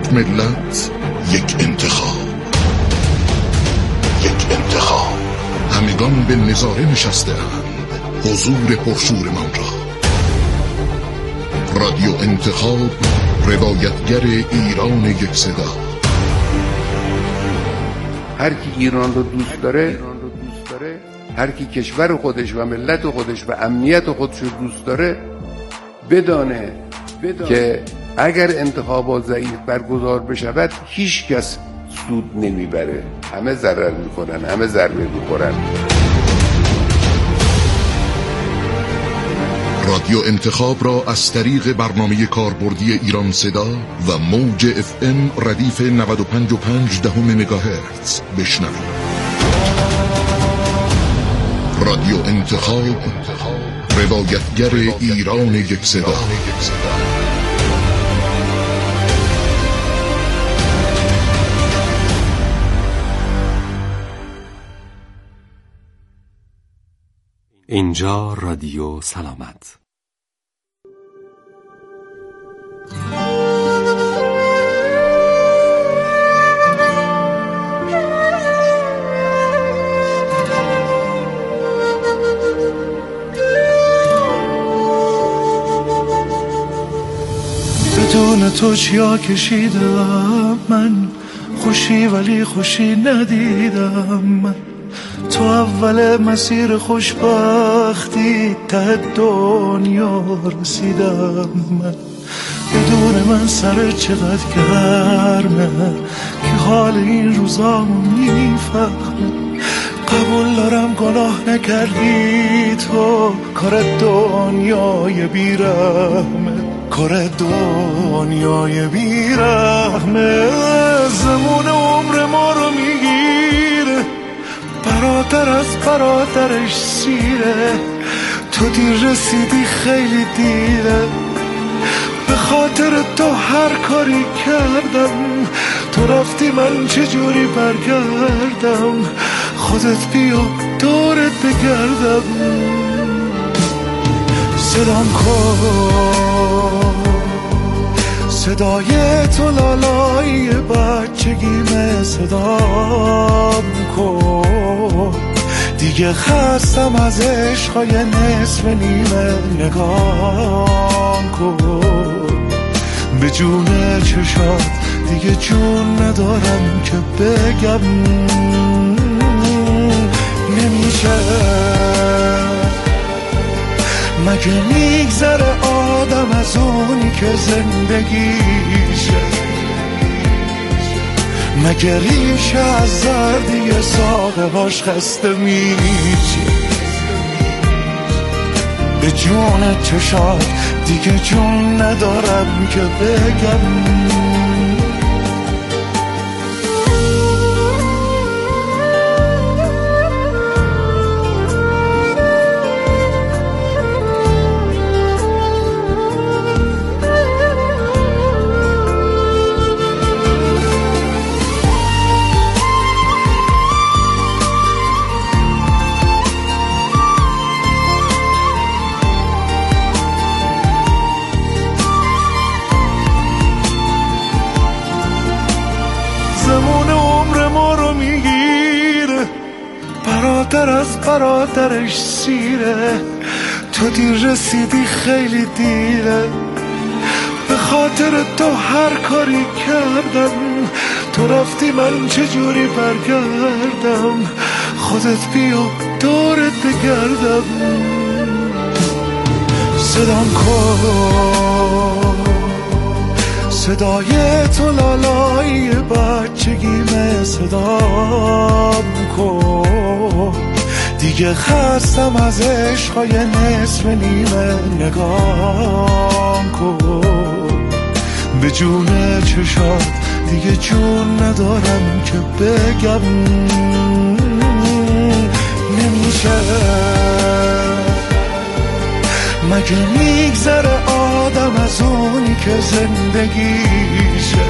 یک ملت، یک انتخاب، یک انتخاب. همگان به نظاره نشسته اند حضور پرشورمان را. رادیو انتخاب، روایتگر ایران یک صدا. هر کی ایران رو دوست داره، هر کی کشور خودش و ملت خودش و امنیت خودش رو دوست داره، بدانه که اگر انتخابات ضعیف برگزار بشود هیچ کس سود نمیبره، همه ضرر میکنن، همه ضربه میخورن. رادیو انتخاب را از طریق برنامه کاربردی ایران صدا و موج FM ردیف 95.5 مگاهرتز بشنوید. رادیو انتخاب، روایتگر ایران یک صدا. اینجا رادیو سلامت. بدون تو چیا کشیدم من، خوشی ولی خوشی ندیدم من. تو اول مسیر خوشبختی ته دنیا رسیدم من. بدون من سر چقدر گرمه که حال این روزامو میفهمه. قبول دارم گناه نکردی تو، کار دنیای بیرحمه، کار دنیای بیرحمه. زمان عمر ما رو میگیره، برادر از برادرش سیره. تو دیر رسیدی خیلی دیره، به خاطر تو هر کاری کردم. تو رفتی من چجوری برگردم، خودت بیا دورت بگردم. صدام کن، صدای تو لالای بچگیمه. صدام کن، دیگه خستم از عشقای نصف نیمه. نگام کن به جون چشات، دیگه جون ندارم که بگم. نمیشه مگه میگذره آدم از اونی که زندگیشه؟ مگه ریشه از زردی ساقه باش خسته میشه؟ به جون چشات دیگه جون ندارم که بگم. برادر از برادرش سیره. تو دیر رسیدی خیلی دیره، به خاطر تو هر کاری کردم. تو رفتی من چجوری برگردم، خودت بیا دورت بگردم. صدام کن، صدای تو لالای بچگیمه. صدام کن، دیگه خستم از عشقای نصف نیمه. نگام کن به جون چشات، دیگه جون ندارم که بگم. نمیشه مگه میگذره آدم از اونی که زندگیشه؟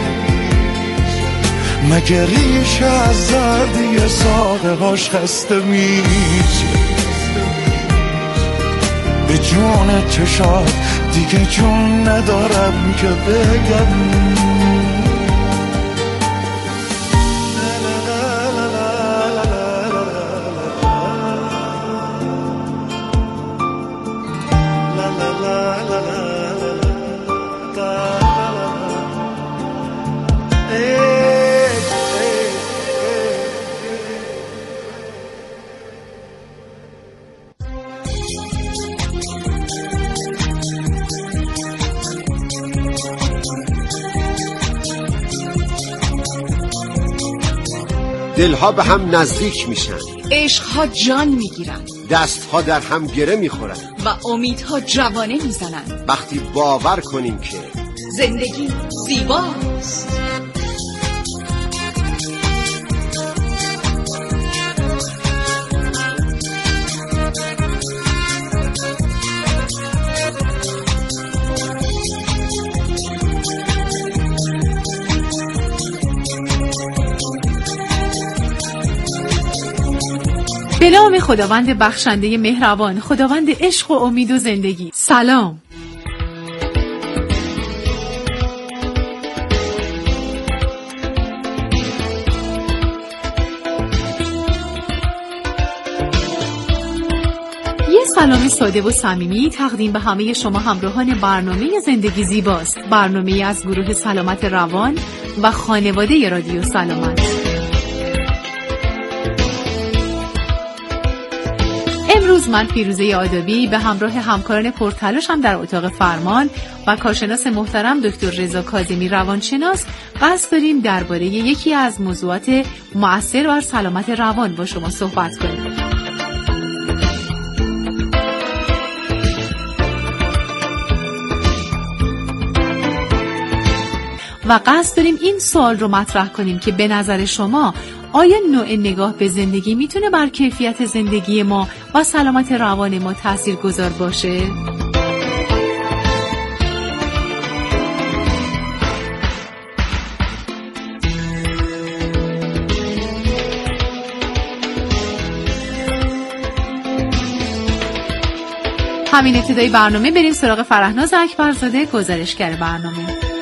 مگه ریشه از زردی ساقه باش خسته میشه؟ به جون چشات دیگه جون ندارم که بگم. دلها به هم نزدیک میشن، عشقها جان میگیرن، دستها در هم گره میخورن و امیدها جوانه میزنن. وقتی باور کنیم که زندگی زیباست. به نام خداوند بخشنده مهربان، خداوند عشق و امید و زندگی. سلام. یه سلام ساده و صمیمی تقدیم به همه شما همراهان برنامه زندگی زیباست. برنامه از گروه سلامت روان و خانواده رادیو سلامت. امروز من فیروزه آدابی به همراه همکاران پرتلاشم در اتاق فرمان و کارشناس محترم دکتر رضا کاظمی روانشناس قصد داریم درباره یکی از موضوعات مؤثر بر سلامت روان با شما صحبت کنیم. و قصد داریم این سوال رو مطرح کنیم که به نظر شما آیا نوع نگاه به زندگی میتونه بر کیفیت زندگی ما و سلامت روان ما تاثیرگذار باشه؟ همین ابتدای برنامه بریم سراغ فرهناز اکبرزاده، گزارشگر برنامه.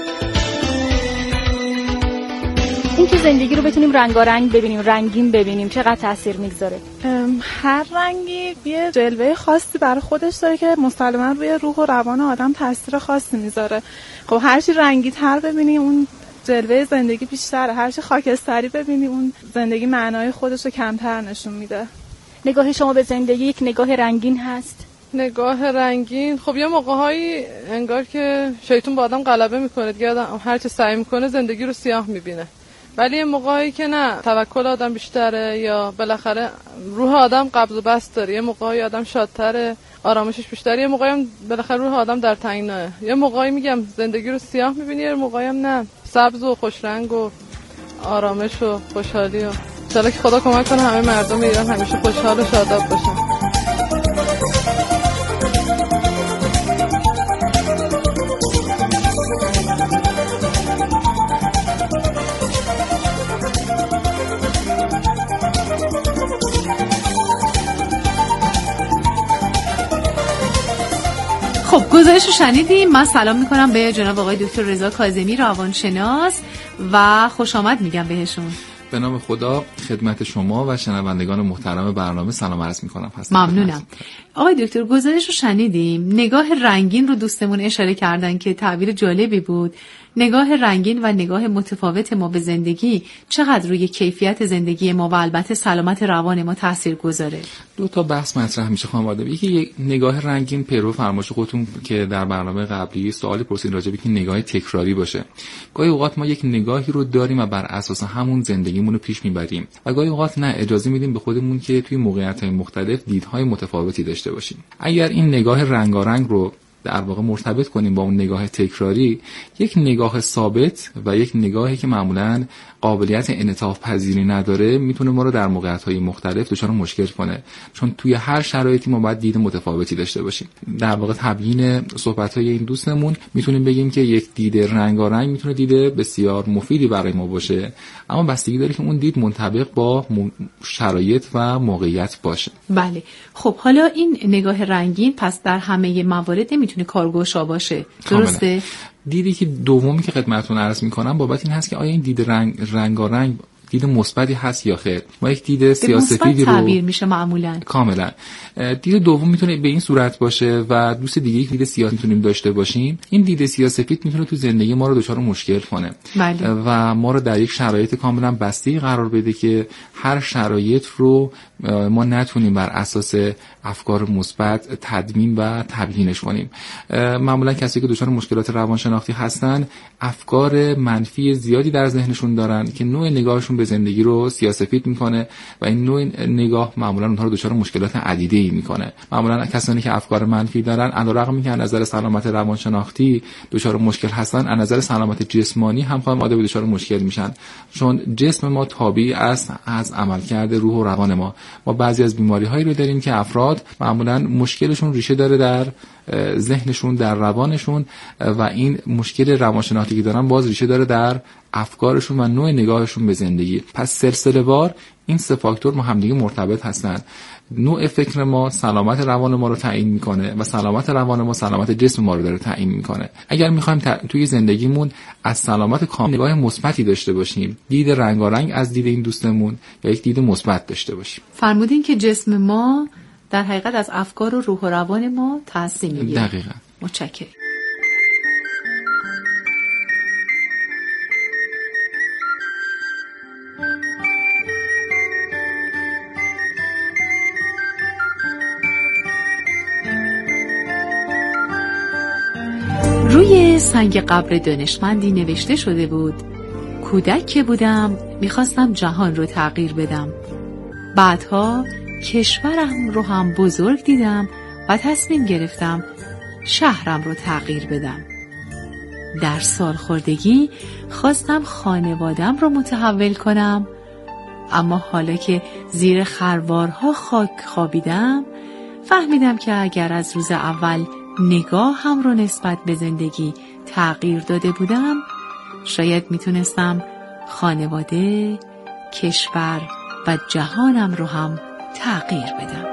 این که زندگی رو بتونیم رنگارنگ ببینیم، رنگین ببینیم، چقدر تاثیر میگذاره؟ هر رنگی یه جلوه خاصی برای خودش داره که مسلماً روی روح و روان آدم تاثیر خاصی میذاره. خب هر چی رنگی تر ببینی اون جلوه زندگی بیشتره، هر چی خاکستری ببینی اون زندگی معنای خودش رو کمتر نشون میده. نگاه شما به زندگی یک نگاه رنگین هست؟ نگاه رنگین، خب یه موقع‌هایی انگار که شیطان با آدم غلبه میکنه دیگه، آدم هر چه سعی میکنه زندگی رو سیاه میبینه. ولی یه موقعی که نه، توکل آدم بیشتره یا بالاخره روح آدم قبض و بسط داره. یه موقعی آدم شادتره، آرامشش بیشتره. یه موقعی بالاخره روح آدم در تنگناه. یه موقعی میگم زندگی رو سیاه میبینی، یه موقعی هم نه، سبز و خوش رنگ و آرامش و خوشحالی. و انشالله که خدا کمک کنه همه مردم ایران همیشه خوشحال و شاداب باشن. خب گزارش رو شنیدیم. من سلام میکنم به جناب آقای دکتر رضا کاظمی روانشناس و خوش آمد میگم بهشون. به نام خدا خدمت شما و شنوندگان محترم برنامه سلام عرض میکنم. ممنونم. آقای دکتر گزارش رو شنیدیم. نگاه رنگین رو دوستمون اشاره کردن که تعبیر جالبی بود. نگاه رنگین و نگاه متفاوت ما به زندگی چقدر روی کیفیت زندگی ما و البته سلامت روان ما تاثیر گذاره؟ دو تا بحث مطرح میشه خانم آدم. یکی یک نگاه رنگین پیرو فرمایش خودتون که در برنامه قبلی سوالی پرسید راجع به اینکه نگاه تکراری باشه. گاهی اوقات ما یک نگاهی رو داریم و بر اساس همون زندگیمون رو پیش میبریم و گاهی اوقات نه، اجازه میدیم به خودمون که توی موقعیت‌های مختلف دیدهای متفاوتی داشته باشیم. اگر این نگاه رنگارنگ رو در واقع مرتبط کنیم با اون نگاه تکراری، یک نگاه ثابت و یک نگاهی که معمولاً قابلیت انعطاف پذیری نداره میتونه ما رو در موقعیت‌های مختلف دچار مشکل کنه، چون توی هر شرایطی ما باید دید متفاوتی داشته باشیم. در واقع تبیین صحبت‌های این دوستمون میتونیم بگیم که یک دید رنگارنگ میتونه دید بسیار مفیدی برای ما باشه، اما بستگی داره که اون دید منطبق با شرایط و موقعیت باشه. بله. خب حالا این نگاه رنگین پس در همه موارد نمیتونه کارگشا باشه، درسته؟ دیدی که دومی که خدمتتون عرض میکنم بابت این هست که آیا این دید رنگارنگ دید مثبتی هست یا خیر. ما یک دید سیاسفیدی رو تعبیر میشه معمولا. کاملا. دید دوم میتونه به این صورت باشه و دوست دیگه یک دید سیاسی میتونیم داشته باشیم. این دید سیاسفید میتونه تو زندگی ما رو دچار مشکل کنه. بله. و ما رو در یک شرایط کاملا بسته قرار بده که هر شرایط رو ما نتونیم بر اساس افکار مثبت تدوین و تبیینش کنیم. معمولا کسی که دچار مشکلات روانشناختی هستن افکار منفی زیادی در ذهنشون دارن که نوع نگاهشون به به زندگی رو سیاه‌سفید میکنه و این نوع نگاه معمولا اونها رو دچار مشکلات عدیده‌ای میکنه. معمولا کسانی که افکار منفی دارن علیرغم اینکه از نظر سلامت روانشناختی دچار مشکل هستن، از نظر سلامت جسمانی هم خواهم عادی دچار مشکل میشن، چون جسم ما تابعی است از عملکرد روح و روان ما. ما بعضی از بیماری‌هایی رو داریم که افراد معمولا مشکلشون ریشه داره در ذهنشون، در روانشون، و این مشکل روانشناختی که دارن باز ریشه داره در افکارشون و نوع نگاهشون به زندگی. پس سلسله‌وار این سه فاکتور با همدیگه مرتبط هستن. نوع فکر ما سلامت روان ما رو تعیین میکنه و سلامت روان ما سلامت جسم ما رو داره تعیین میکنه. اگر میخوایم توی زندگیمون از سلامت کامل نگاه مثبتی داشته باشیم، دید رنگارنگ از دید این دوستمون یا یک دید مثبت داشته باشیم. فرمودین که جسم ما در حقیقت از افکار و روح و روان ما تأثیر میگیره. دقیقاً. متشکرم. روی سنگ قبر دانشمندی نوشته شده بود: کودک که بودم میخواستم جهان رو تغییر بدم. بعدها کشورم رو هم بزرگ دیدم و تصمیم گرفتم شهرم رو تغییر بدم. در سالخوردگی خواستم خانوادم رو متحول کنم، اما حالا که زیر خروارها خاک خوابیدم فهمیدم که اگر از روز اول نگاهم رو نسبت به زندگی تغییر داده بودم شاید میتونستم خانواده، کشور و جهانم رو هم تغییر بدم.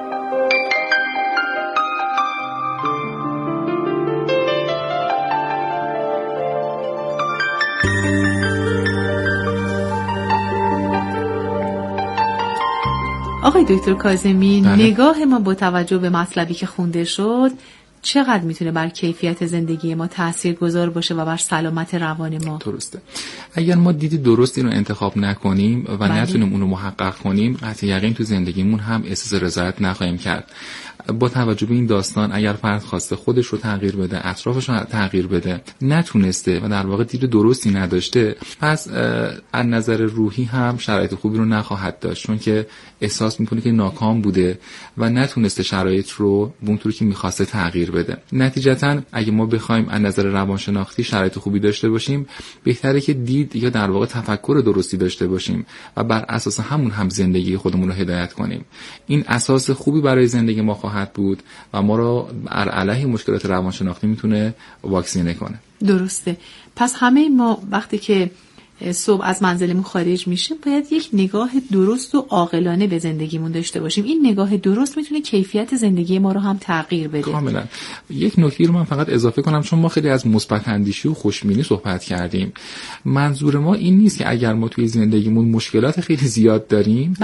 آقای دکتر کاظمی، نگاه ما با توجه به مطلبی که خونده شد چقدر میتونه بر کیفیت زندگی ما تاثیرگذار باشه و بر سلامت روان ما؟ درسته. اگر ما دید درستی رو انتخاب نکنیم و نتونیم اون رو محقق کنیم، قطع یقین تو زندگیمون هم احساس رضایت نخواهیم کرد. با توجه به این داستان اگر فرد خواسته خودش رو تغییر بده، اطرافش رو تغییر بده، نتونسته و در واقع دید درستی نداشته، پس از نظر روحی هم شرایط خوبی رو نخواهد داشت، چون که احساس میکنه که ناکام بوده و نتونسته شرایط رو اونطوری که میخواسته تغییر بده. نتیجتاً اگه ما بخوایم از نظر روانشناختی شرایط خوبی داشته باشیم، بهتره که دید یا در واقع تفکر درستی داشته باشیم و بر اساس همون هم زندگی خودمون رو هدایت کنیم. این اساس خوبی برای زندگی ما خواهد بود و ما رو بر علیه مشکلات روانشناختی میتونه واکسینه کنه. درسته. پس همه ما وقتی که صبح از منزلمون خارج میشیم باید یک نگاه درست و عاقلانه به زندگیمون داشته باشیم. این نگاه درست میتونه کیفیت زندگی ما رو هم تغییر بده. کاملا. یک نکته رو من فقط اضافه کنم، چون ما خیلی از مثبت اندیشی و خوشبینی صحبت کردیم. منظور ما این نیست که اگر ما توی زندگیمون مشکلات خیلی زیاد داریم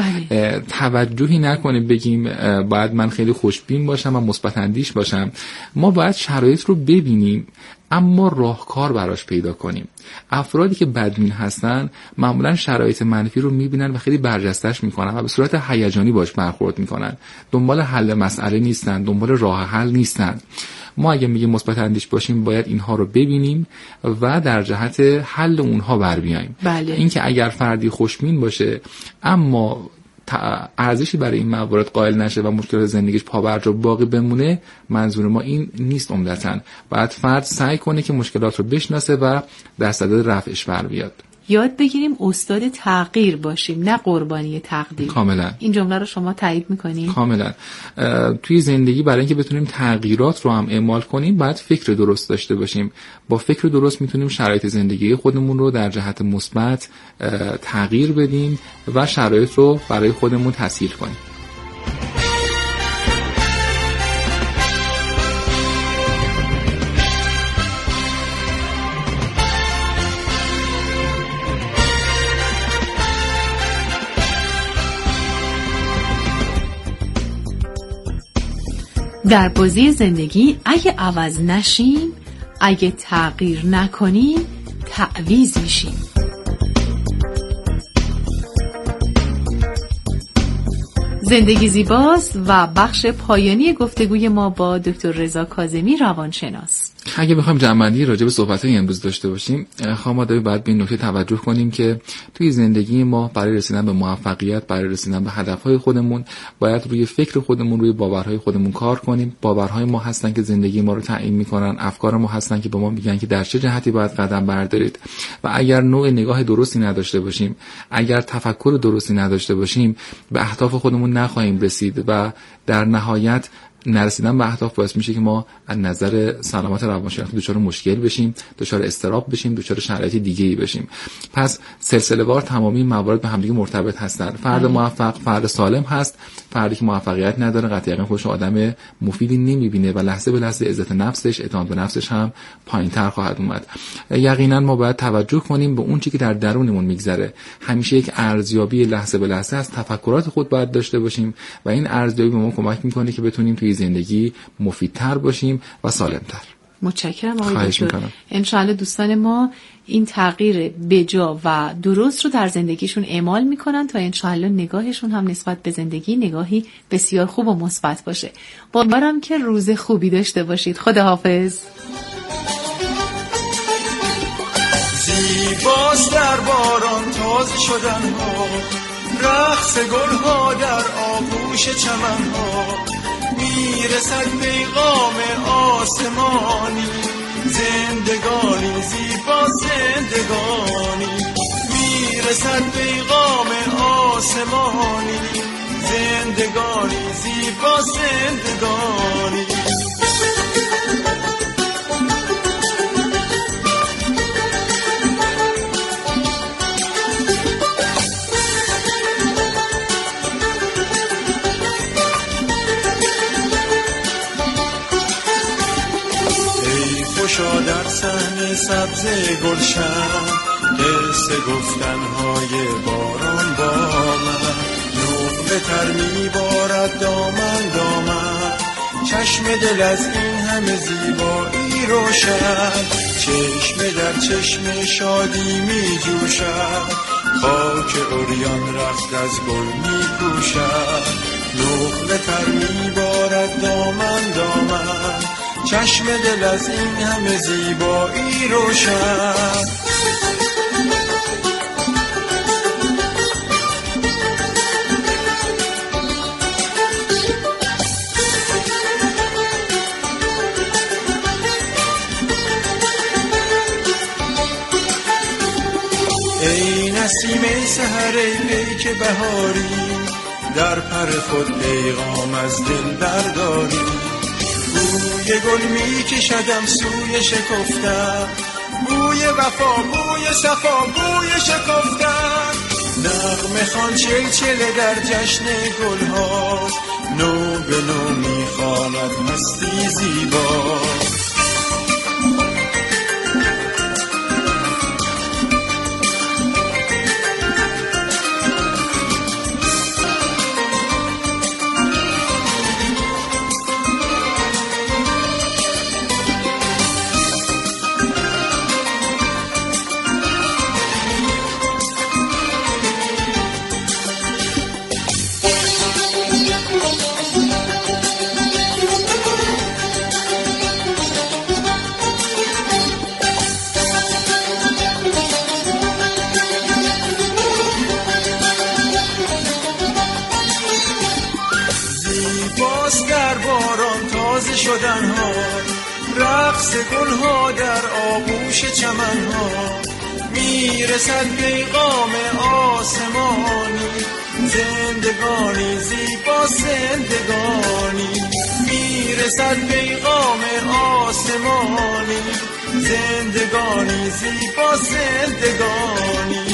توجهی نکنیم بگیم باید من خیلی خوشبین باشم و مثبت اندیش باشم. ما باید شرایط رو ببینیم اما راهکار براش پیدا کنیم. افرادی که بدبین هستن معمولا شرایط منفی رو میبینن و خیلی برجسته‌اش میکنن و به صورت هیجانی باش برخورد میکنن. دنبال حل مسئله نیستن، دنبال راه حل نیستن. ما اگه میگیم مثبت اندیش باشیم باید اینها رو ببینیم و در جهت حل اونها بر بیاییم. اینکه اگر فردی خوشبین باشه اما ارزشی برای این موارد قائل نشه و مشکلات زندگیش پابرجا باقی بمونه، منظور ما این نیست. عمدتاً باید فرد سعی کنه که مشکلات رو بشناسه و در صدد رفعش بر بیاد. یاد بگیریم استاد تغییر باشیم، نه قربانی تقدیر. کاملا. این جمله رو شما تایید میکنید؟ کاملا. توی زندگی برای اینکه بتونیم تغییرات رو هم اعمال کنیم باید فکر درست داشته باشیم. با فکر درست میتونیم شرایط زندگی خودمون رو در جهت مثبت تغییر بدیم و شرایط رو برای خودمون تسهیل کنیم. در بازی زندگی اگه عوض نشیم، اگه تغییر نکنیم، تعویض میشیم. زندگی زیباست و بخش پایانی گفتگوی ما با دکتر رضا کاظمی روانشناس. اگه بخوایم جمع‌بندی راجع به صحبت‌های امروز داشته باشیم، خانم آدمی باید به این نکته توجه کنیم که توی زندگی ما برای رسیدن به موفقیت، برای رسیدن به هدف‌های خودمون، باید روی فکر خودمون، روی باورهای خودمون کار کنیم. باورهای ما هستن که زندگی ما رو تعیین می‌کنن، افکار ما هستن که به ما میگن که در چه جهتی باید قدم بردارید. و اگر نوع نگاه درستی نداشته باشیم، اگر تفکر درستی نداشته باشیم، به اهداف خودمون نخواهیم رسید و در نهایت نرسیدن به اهداف باعث میشه که ما از نظر سلامت روانشناختی دچار مشکل بشیم، دچار اضطراب بشیم، دچار شرایط دیگه‌ای بشیم. پس سلسله‌وار تمامی موارد به همدیگه مرتبط هستن. فرد موفق فرد سالم هست، فردی که موفقیت نداره قطعاً خودش آدم مفیدی نمیبینه و لحظه به لحظه عزت نفسش، اعتماد به نفسش هم پایین‌تر خواهد اومد. یقینا ما باید توجه کنیم به اون چیزی که در درونمون میگذره. همیشه یک ارزیابی لحظه به لحظه از تفکرات خود باید داشته باشیم و این ارزیابی به ما کمک میکنه که بتونیم توی زندگی مفیدتر باشیم و سالمتر. متشکرم آقای دکتر. انشاءالله دوستان ما این تغییر بجا و درست رو در زندگیشون اعمال میکنن تا انشاءالله نگاهشون هم نسبت به زندگی نگاهی بسیار خوب و مثبت باشه. امیدوارم که روز خوبی داشته باشید. خداحافظ. زیباست در باران تازه شدن ها، رقص گل ها در آغوش چمن ها، میرسد پیغام آسمانی، زندگانی زیبا زندگانی، میرسد پیغام آسمانی، زندگانی زیبا زندگانی. خوشا در صحن سبز گلشن، قصه گفتنهای باران با من، نقطه تر میبارد دامن دامن، چشم دل از این همه زیبایی روشن، چشم در چشم شادی میجوشد، خاک عریان رخت از گل میپوشد، نقطه تر میبارد دامن دامن، چشم دل از این همه زیبایی روشن. ای نسیم ای سحر ای پیک بهاری، در پر خود پیغام از دل برداری، بوی گل می کشدم سوی شکفتن، بوی وفا بوی صفا بوی شکفتن، نغمه خوان چلچله در جشن گل ها، نو به نو می خواند مستی زیبا. شدن ها، رقص گل ها در آغوش چمن ها، میرسد پیغام آسمانی، زندگانی زیبا زندگانی، میرسد پیغام آسمانی، زندگانی زیبا زندگانی.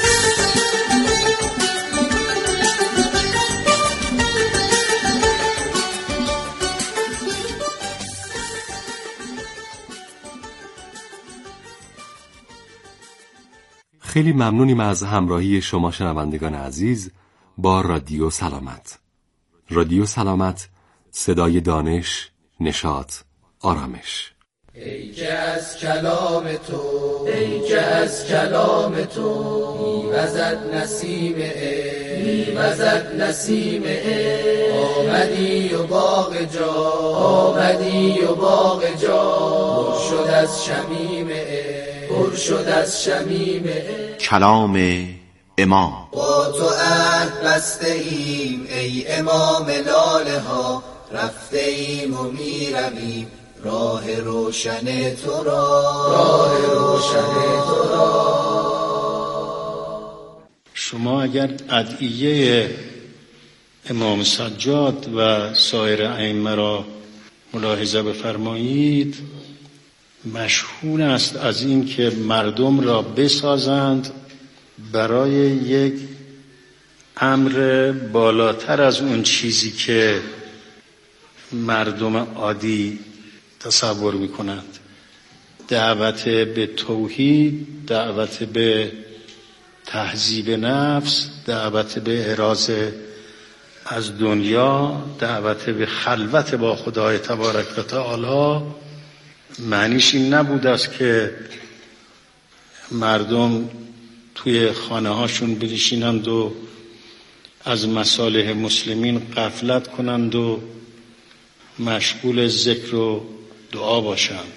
خیلی ممنونیم از همراهی شما شنوندگان عزیز با رادیو سلامت. رادیو سلامت، صدای دانش، نشاط، آرامش. ای که از کلام تو، ای که از کلام تو میوزد نسیم عشق، میوزد نسیم عشق. آمدی و باغ جا، آمدی و باغ جا پر شد از شمیم عشق، پر شد از شمیم عشق. کلام امام. با تو عهد بسته ایم ای امام لاله ها، رفته ایم و میرویم راه روشن تو را، راه روشن تو را. شما اگر ادعیه امام سجاد و سایر ائمه را ملاحظه بفرمایید، مشهور است از این که مردم را بسازند برای یک امر بالاتر از اون چیزی که مردم عادی تصور میکنند. دعوت به توحید، دعوت به تهذیب نفس، دعوت به اعراض از دنیا، دعوت به خلوت با خدای تبارک و تعالی، معنیش این نبود است که مردم توی خانه هاشون بنشینند و از مصالح مسلمین غفلت کنند و مشغول ذکر و دعا باشند.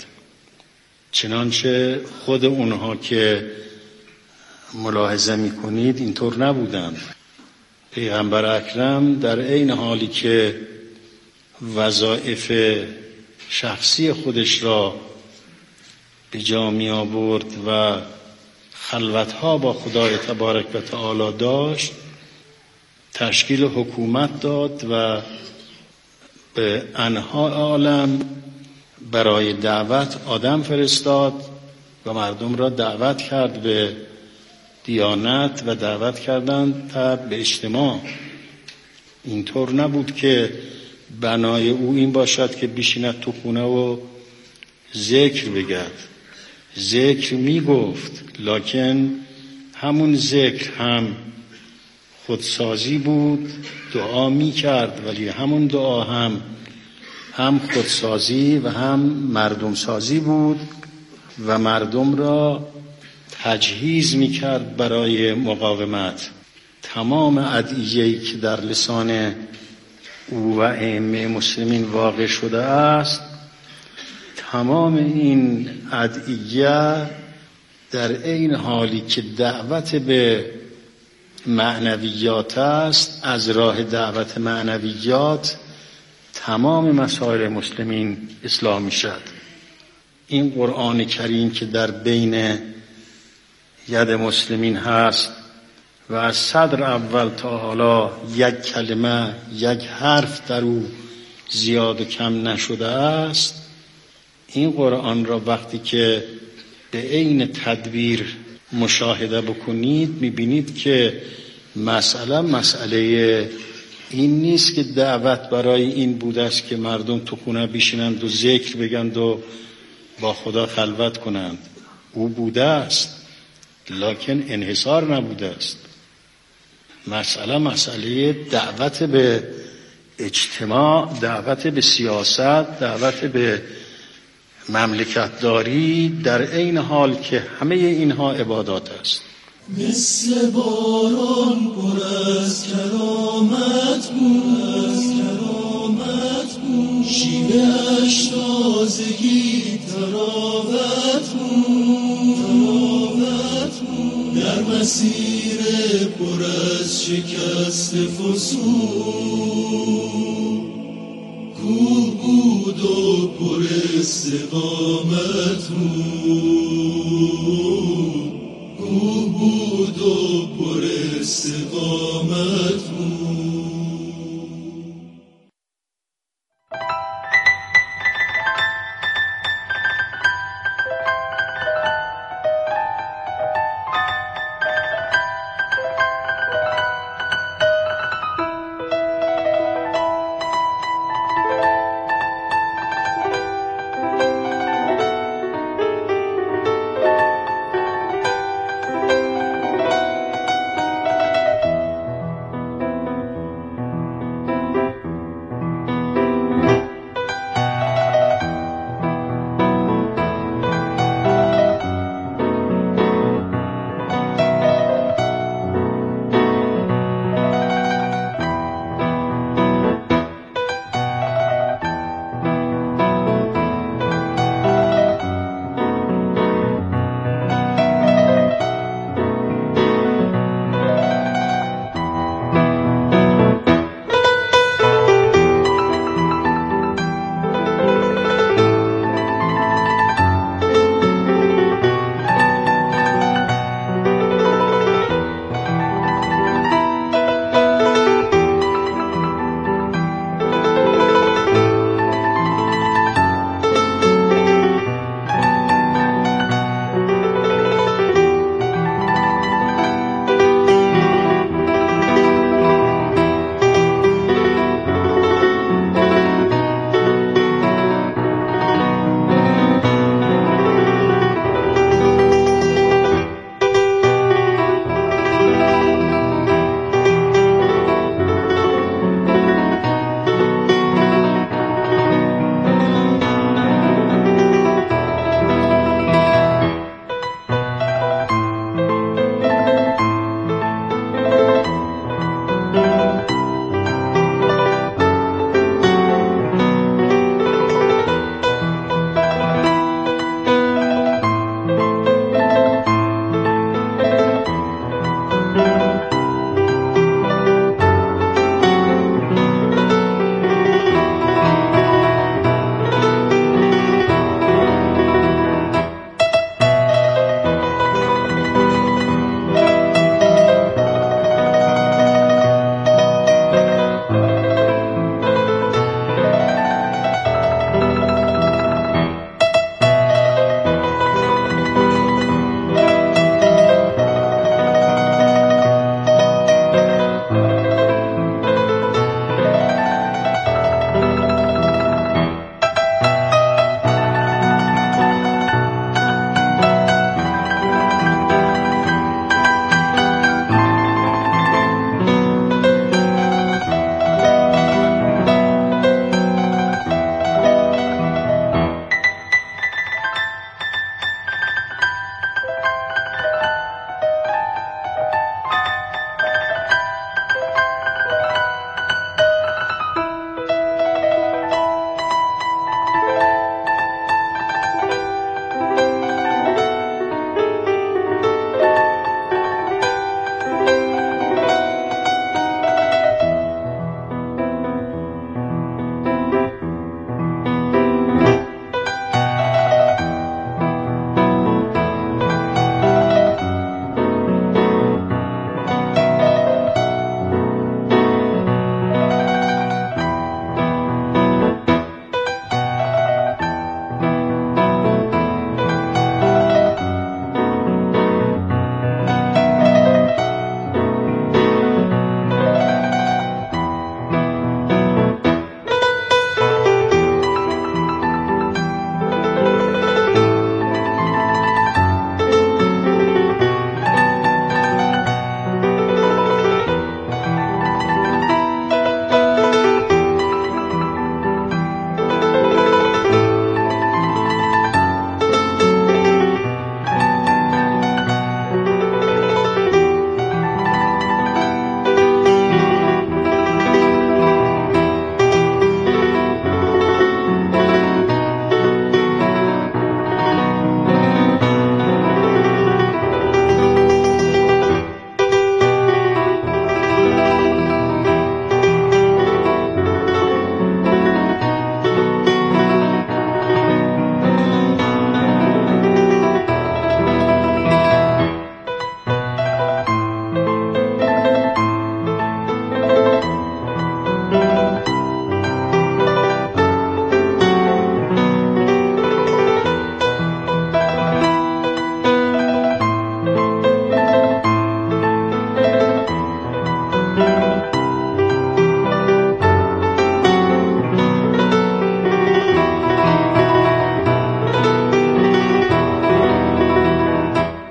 چنانچه خود اونها که ملاحظه میکنید اینطور نبودند. پیغمبر اکرم در عین حالی که وظایف شخصی خودش را به جا می آورد و خلوتها با خدای تبارک و تعالی داشت، تشکیل حکومت داد و به انحاء عالم برای دعوت آدم فرستاد و مردم را دعوت کرد به دیانت و دعوت کردند تا به اجتماع. اینطور نبود که بنای او این باشد که بشیند تو خونه و ذکر بگد. ذکر می گفت، لکن همون ذکر هم خودسازی بود. دعا می کرد ولی همون دعا هم خودسازی و هم مردم سازی بود و مردم را تجهیز می کرد برای مقاومت. تمام ادعیه‌ای که در لسان او و ائمه مسلمین واقع شده است، تمام این ادعیه در این حالی که دعوت به معنویات است، از راه دعوت معنویات تمام مسائل مسلمین اصلاح می شد. این قرآن کریم که در بین ید مسلمین هست و از صدر اول تا حالا یک کلمه، یک حرف در او زیاد و کم نشده است، این قرآن را وقتی که به عین تدبیر مشاهده بکنید میبینید که مسئله این نیست که دعوت برای این بوده است که مردم تو خونه بشینند و ذکر بگند و با خدا خلوت کنند. او بوده است لکن انحصار نبوده است. مسئله دعوت به اجتماع، دعوت به سیاست، دعوت به مملکتداری، در عین حال که همه اینها عبادات است. مثل باران پر از کرامت بود، شیوه اش تازگی تراوت بود، در مسیر پر از شکست فسون، کوه بود و پر استقامت بود، کوه بود و پر استقامت.